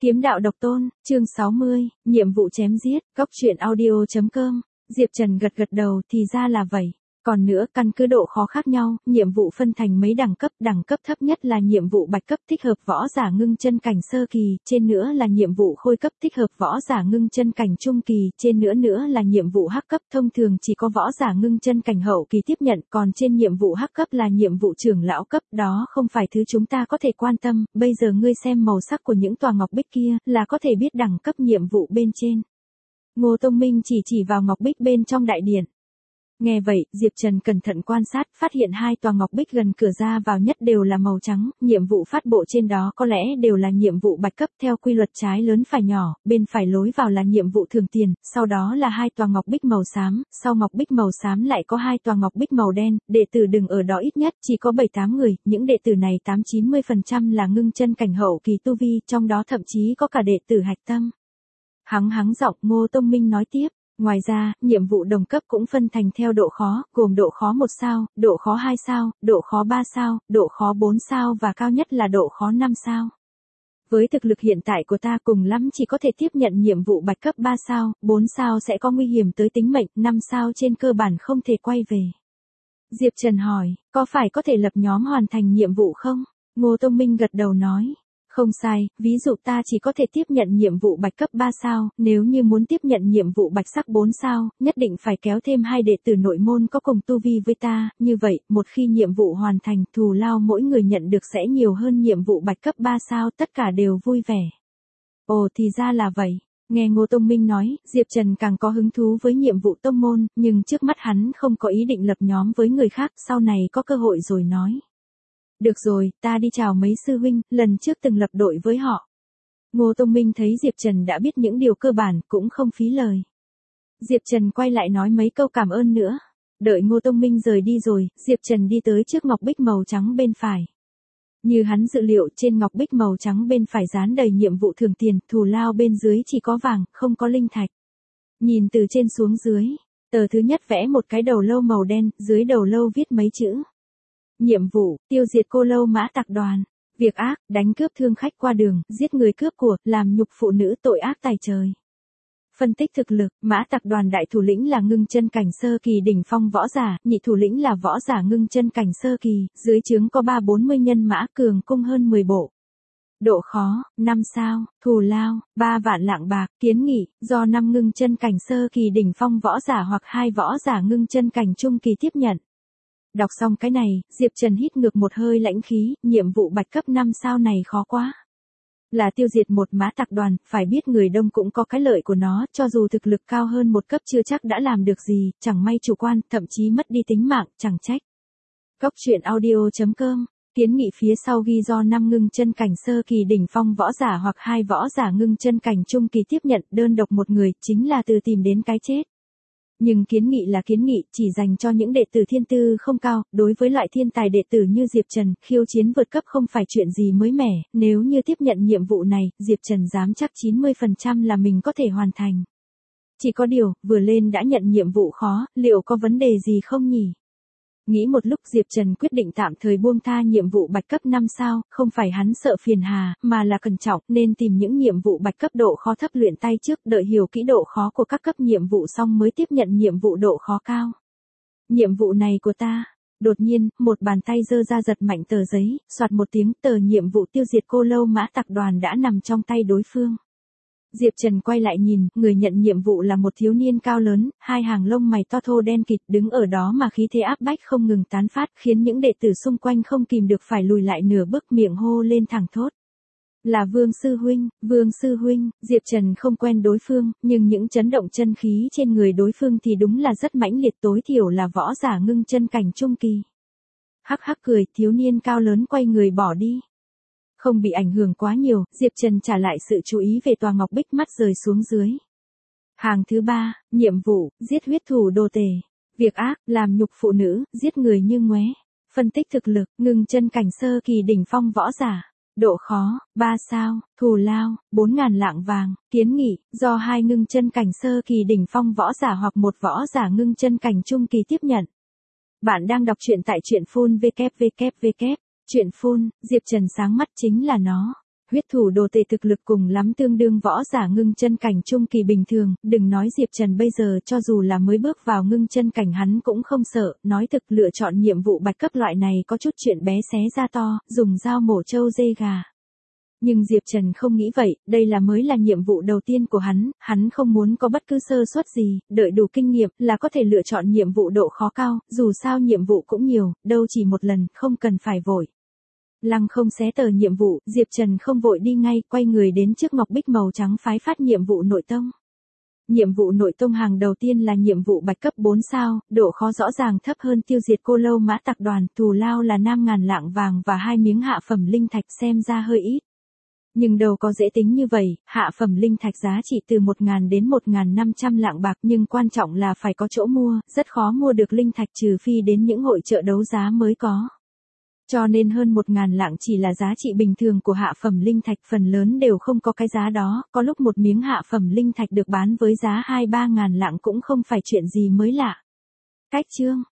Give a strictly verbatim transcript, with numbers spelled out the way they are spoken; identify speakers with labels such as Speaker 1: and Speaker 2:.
Speaker 1: Kiếm đạo độc tôn, chương sáu mươi, nhiệm vụ chém giết, góc truyện audio chấm com. Diệp Trần gật gật đầu, thì ra là vậy. Còn nữa, căn cứ độ khó khác nhau, nhiệm vụ phân thành mấy đẳng cấp, đẳng cấp thấp nhất là nhiệm vụ bạch cấp thích hợp võ giả ngưng chân cảnh sơ kỳ, trên nữa là nhiệm vụ khôi cấp thích hợp võ giả ngưng chân cảnh trung kỳ, trên nữa nữa là nhiệm vụ hắc cấp thông thường chỉ có võ giả ngưng chân cảnh hậu kỳ tiếp nhận, còn trên nhiệm vụ hắc cấp là nhiệm vụ trưởng lão cấp, đó không phải thứ chúng ta có thể quan tâm, bây giờ ngươi xem màu sắc của những tòa ngọc bích kia, là có thể biết đẳng cấp nhiệm vụ bên trên. Ngô Tông Minh chỉ chỉ vào ngọc bích bên trong đại điện. Nghe vậy, Diệp Trần cẩn thận quan sát, phát hiện hai tòa ngọc bích gần cửa ra vào nhất đều là màu trắng, nhiệm vụ phát bộ trên đó có lẽ đều là nhiệm vụ bạch cấp theo quy luật trái lớn phải nhỏ, bên phải lối vào là nhiệm vụ thường tiền, sau đó là hai tòa ngọc bích màu xám, sau ngọc bích màu xám lại có hai tòa ngọc bích màu đen, đệ tử đừng ở đó ít nhất chỉ có bảy tám người, những đệ tử này tám chín mươi phần trăm là ngưng chân cảnh hậu kỳ tu vi, trong đó thậm chí có cả đệ tử hạch tâm. Hắng hắng giọng Ngô Tông Minh nói tiếp. Ngoài ra, nhiệm vụ đồng cấp cũng phân thành theo độ khó, gồm độ khó một sao, độ khó hai sao, độ khó ba sao, độ khó bốn sao và cao nhất là độ khó năm sao. Với thực lực hiện tại của ta cùng lắm chỉ có thể tiếp nhận nhiệm vụ bạch cấp ba sao, bốn sao sẽ có nguy hiểm tới tính mệnh, năm sao trên cơ bản không thể quay về. Diệp Trần hỏi, có phải có thể lập nhóm hoàn thành nhiệm vụ không? Ngô Tông Minh gật đầu nói. Không sai, ví dụ ta chỉ có thể tiếp nhận nhiệm vụ bạch cấp ba sao, nếu như muốn tiếp nhận nhiệm vụ bạch sắc bốn sao, nhất định phải kéo thêm hai đệ tử nội môn có cùng tu vi với ta, như vậy, một khi nhiệm vụ hoàn thành, thù lao mỗi người nhận được sẽ nhiều hơn nhiệm vụ bạch cấp ba sao, tất cả đều vui vẻ. Ồ thì ra là vậy. Nghe Ngô Tông Minh nói, Diệp Trần càng có hứng thú với nhiệm vụ tông môn, nhưng trước mắt hắn không có ý định lập nhóm với người khác, sau này có cơ hội rồi nói. Được rồi, ta đi chào mấy sư huynh, lần trước từng lập đội với họ. Ngô Tông Minh thấy Diệp Trần đã biết những điều cơ bản, cũng không phí lời. Diệp Trần quay lại nói mấy câu cảm ơn nữa. Đợi Ngô Tông Minh rời đi rồi, Diệp Trần đi tới trước ngọc bích màu trắng bên phải. Như hắn dự liệu, trên ngọc bích màu trắng bên phải dán đầy nhiệm vụ thường tiền, thù lao bên dưới chỉ có vàng, không có linh thạch. Nhìn từ trên xuống dưới, tờ thứ nhất vẽ một cái đầu lâu màu đen, dưới đầu lâu viết mấy chữ. Nhiệm vụ, tiêu diệt cô lâu mã tặc đoàn. Việc ác, đánh cướp thương khách qua đường, giết người cướp của, làm nhục phụ nữ tội ác tày trời. Phân tích thực lực, mã tặc đoàn đại thủ lĩnh là ngưng chân cảnh sơ kỳ đỉnh phong võ giả, nhị thủ lĩnh là võ giả ngưng chân cảnh sơ kỳ, dưới trướng có ba bốn mươi nhân mã cường cung hơn mười bộ. Độ khó, năm sao, thù lao, ba vạn lạng bạc, kiến nghị, do năm ngưng chân cảnh sơ kỳ đỉnh phong võ giả hoặc hai võ giả ngưng chân cảnh trung kỳ tiếp nhận. Đọc xong cái này, Diệp Trần hít ngược một hơi lãnh khí, nhiệm vụ bạch cấp năm sao này khó quá. Là tiêu diệt một mã tặc đoàn, phải biết người đông cũng có cái lợi của nó, cho dù thực lực cao hơn một cấp chưa chắc đã làm được gì, chẳng may chủ quan, thậm chí mất đi tính mạng, chẳng trách. Góc truyện audio chấm com, kiến nghị phía sau ghi do năm ngưng chân cảnh sơ kỳ đỉnh phong võ giả hoặc hai võ giả ngưng chân cảnh trung kỳ tiếp nhận, đơn độc một người, chính là từ tìm đến cái chết. Nhưng kiến nghị là kiến nghị, chỉ dành cho những đệ tử thiên tư không cao, đối với loại thiên tài đệ tử như Diệp Trần, khiêu chiến vượt cấp không phải chuyện gì mới mẻ, nếu như tiếp nhận nhiệm vụ này, Diệp Trần dám chắc chín mươi phần trăm là mình có thể hoàn thành. Chỉ có điều, vừa lên đã nhận nhiệm vụ khó, liệu có vấn đề gì không nhỉ? Nghĩ một lúc Diệp Trần quyết định tạm thời buông tha nhiệm vụ bạch cấp năm sao, không phải hắn sợ phiền hà, mà là cẩn trọng, nên tìm những nhiệm vụ bạch cấp độ khó thấp luyện tay trước, đợi hiểu kỹ độ khó của các cấp nhiệm vụ xong mới tiếp nhận nhiệm vụ độ khó cao. Nhiệm vụ này của ta. Đột nhiên, một bàn tay giơ ra giật mạnh tờ giấy, soạt một tiếng, tờ nhiệm vụ tiêu diệt cô lâu mã tặc đoàn đã nằm trong tay đối phương. Diệp Trần quay lại nhìn, người nhận nhiệm vụ là một thiếu niên cao lớn, hai hàng lông mày to thô đen kịt, đứng ở đó mà khí thế áp bách không ngừng tán phát, khiến những đệ tử xung quanh không kìm được phải lùi lại nửa bước, miệng hô lên thẳng thốt. Là Vương Sư Huynh, Vương Sư Huynh, Diệp Trần không quen đối phương, nhưng những chấn động chân khí trên người đối phương thì đúng là rất mãnh liệt, tối thiểu là võ giả ngưng chân cảnh trung kỳ. Hắc hắc cười, thiếu niên cao lớn quay người bỏ đi. Không bị ảnh hưởng quá nhiều, Diệp Trần trả lại sự chú ý về tòa ngọc bích, mắt rời xuống dưới. Hàng thứ ba, nhiệm vụ, giết huyết thủ đồ tể. Việc ác, làm nhục phụ nữ, giết người như ngoé. Phân tích thực lực, ngưng chân cảnh sơ kỳ đỉnh phong võ giả. Độ khó, ba sao, thù lao, bốn ngàn lạng vàng, kiến nghị, do hai ngưng chân cảnh sơ kỳ đỉnh phong võ giả hoặc một võ giả ngưng chân cảnh trung kỳ tiếp nhận. Bạn đang đọc truyện tại truyện phun vê kép vê kép vê kép. Chuyện phun, Diệp Trần sáng mắt chính là nó. Huyết thủ đồ tệ thực lực cùng lắm tương đương võ giả ngưng chân cảnh trung kỳ bình thường, đừng nói Diệp Trần bây giờ cho dù là mới bước vào ngưng chân cảnh hắn cũng không sợ, nói thực lựa chọn nhiệm vụ bạch cấp loại này có chút chuyện bé xé ra to, dùng dao mổ trâu dê gà. Nhưng Diệp Trần không nghĩ vậy, đây là mới là nhiệm vụ đầu tiên của hắn, hắn không muốn có bất cứ sơ suất gì, đợi đủ kinh nghiệm là có thể lựa chọn nhiệm vụ độ khó cao, dù sao nhiệm vụ cũng nhiều, đâu chỉ một lần, không cần phải vội. Lăng không xé tờ nhiệm vụ, Diệp Trần không vội đi ngay, quay người đến trước ngọc bích màu trắng phái phát nhiệm vụ nội tông. Nhiệm vụ nội tông hàng đầu tiên là nhiệm vụ bạch cấp bốn sao, độ khó rõ ràng thấp hơn tiêu diệt cô lâu mã tặc đoàn, thù lao là năm ngàn lạng vàng và hai miếng hạ phẩm linh thạch xem ra hơi ít. Nhưng đâu có dễ tính như vậy, hạ phẩm linh thạch giá trị từ một ngàn đến một ngàn năm trăm lạng bạc nhưng quan trọng là phải có chỗ mua, rất khó mua được linh thạch trừ phi đến những hội chợ đấu giá mới có. Cho nên hơn một ngàn lạng chỉ là giá trị bình thường của hạ phẩm linh thạch, phần lớn đều không có cái giá đó, có lúc một miếng hạ phẩm linh thạch được bán với giá hai ba ngàn lạng cũng không phải chuyện gì mới lạ. Cách chương